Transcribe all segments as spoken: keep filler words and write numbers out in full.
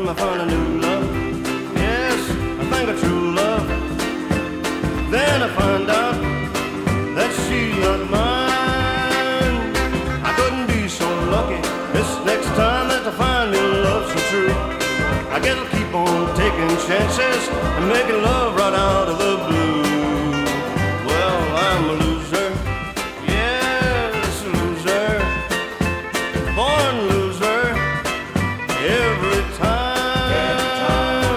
time I found a new love. Yes, I think a true love. Then I find out that she's not mine. I couldn't be so lucky this next time that I find new love so true. I guess I'll keep on taking chances and making love right out of the blue. Well, I'm a loser. Yes, a loser. Born loser. Every time. Every time.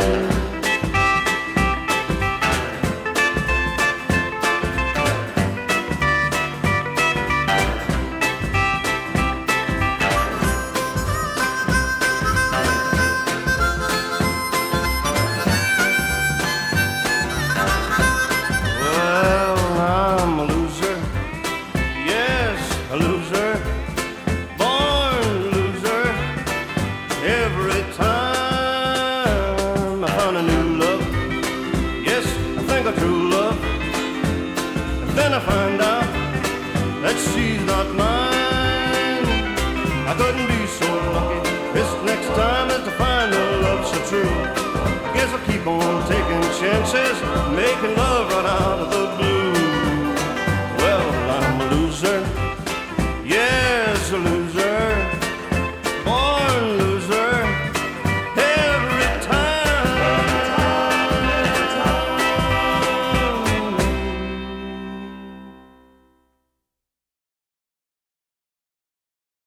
Well, I'm a loser. Yes, a loser. Born loser. Every time I found a new love. Yes, I think a true love. And then I find out that she's not mine. I couldn't be so lucky this next time that to find a love so true. I guess I'll keep on taking chances, making love right out of the blue.